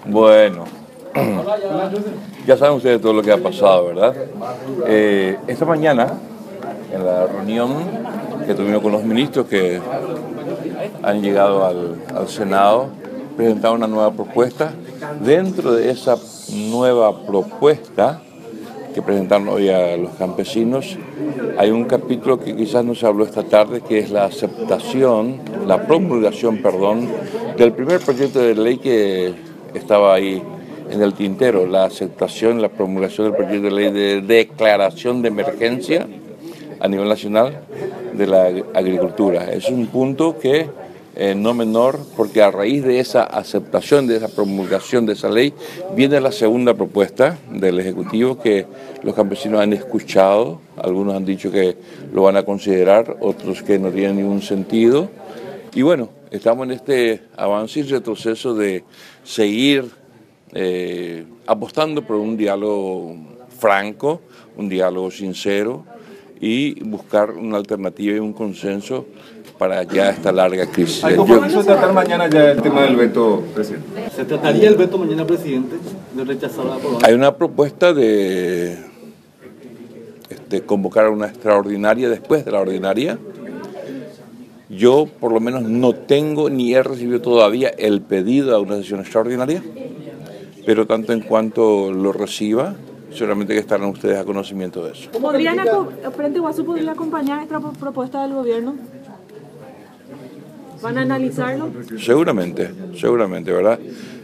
Bueno, ya saben ustedes todo lo que ha pasado, ¿verdad? Esta mañana, en la reunión que tuvimos con los ministros que han llegado al Senado, presentaron una nueva propuesta. Dentro de esa nueva propuesta que presentaron hoy a los campesinos, hay un capítulo que quizás no se habló esta tarde, que es la promulgación, del primer proyecto de ley que estaba ahí en el tintero, la promulgación del proyecto de ley de declaración de emergencia a nivel nacional de la agricultura. Es un punto que no menor, porque a raíz de esa aceptación, de esa promulgación de esa ley, viene la segunda propuesta del Ejecutivo que los campesinos han escuchado. Algunos han dicho que lo van a considerar, otros que no tienen ningún sentido. Y bueno, estamos en este avance y retroceso de seguir apostando por un diálogo franco, un diálogo sincero y buscar una alternativa y un consenso para ya esta larga crisis. ¿Hay compromiso de tratar mañana ya el tema del veto, presidente? ¿Se trataría el veto mañana, presidente, de rechazar la aprobación? Hay una propuesta de convocar una extraordinaria después de la ordinaria. Yo por lo menos no tengo ni he recibido todavía el pedido a una sesión extraordinaria, pero tanto en cuanto lo reciba, seguramente que estarán ustedes a conocimiento de eso. ¿Frente Guasú podría acompañar esta propuesta del gobierno? ¿Van a analizarlo? Seguramente, ¿verdad?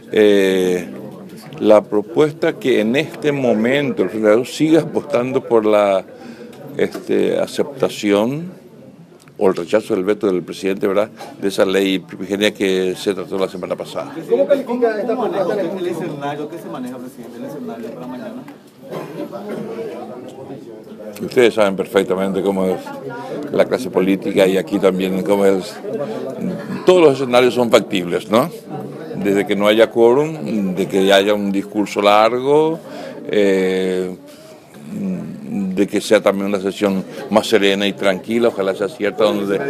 La propuesta que en este momento el Frente Guasú siga apostando por la aceptación o el rechazo del veto del presidente, ¿verdad?, de esa ley primigenia que se trató la semana pasada. ¿Cómo califica esta propuesta el escenario? ¿Qué se maneja, presidente, el escenario para mañana? Ustedes saben perfectamente cómo es la clase política y aquí también cómo es. Todos los escenarios son factibles, ¿no? Desde que no haya quórum, de que haya un discurso largo, de que sea también una sesión más serena y tranquila, ojalá sea cierta,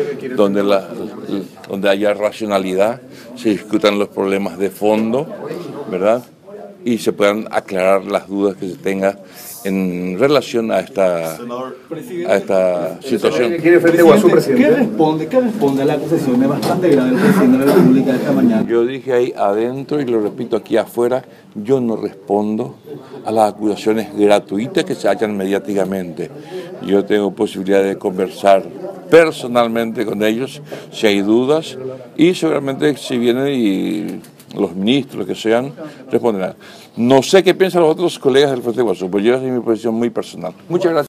donde haya racionalidad, se discutan los problemas de fondo, ¿verdad?, y se puedan aclarar las dudas que se tenga en relación a esta situación. ¿Qué responde a la acusación? Es bastante grave el presidente de la República esta mañana. Yo dije ahí adentro y lo repito aquí afuera, yo no respondo a las acusaciones gratuitas que se hacen mediáticamente. Yo tengo posibilidad de conversar personalmente con ellos si hay dudas y seguramente si vienen y los ministros, los que sean, responderán. No sé qué piensan los otros colegas del Frente Guasú, pero yo esa es mi posición muy personal. Muchas gracias.